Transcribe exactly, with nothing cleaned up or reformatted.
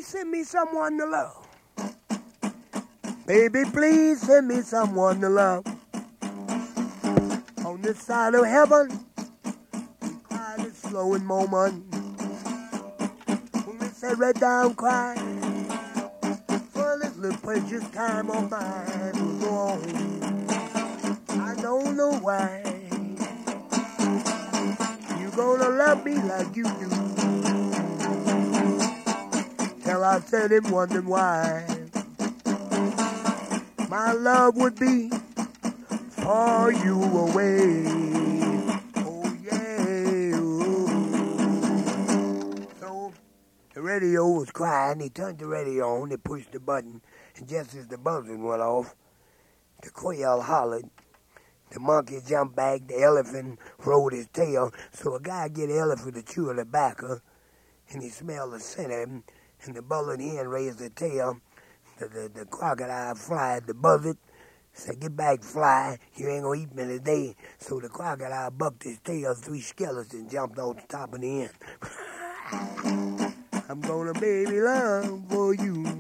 please send me someone to love. Baby, please send me someone to love. On this side of heaven, we cry this slowing moment. When we sit right down crying, for this little precious time of mine will go on. I don't know why you gonna love me like you do. Till I said it, wondering why my love would be far you away. Oh yeah. Oh. So the radio was crying. He turned the radio on. He pushed the button, and just as the buzzing went off, the quail hollered. The monkey jumped back. The elephant rolled his tail. So a guy get the elephant to chew the tobacco, and he smelled the scent of him. And the buzzard hen raised the tail. The, the, the crocodile flied the buzzard. Said, get back, fly. You ain't gonna eat me today. So the crocodile bucked his tail. Three skeletons jumped on the top of the end. I'm gonna baby love for you.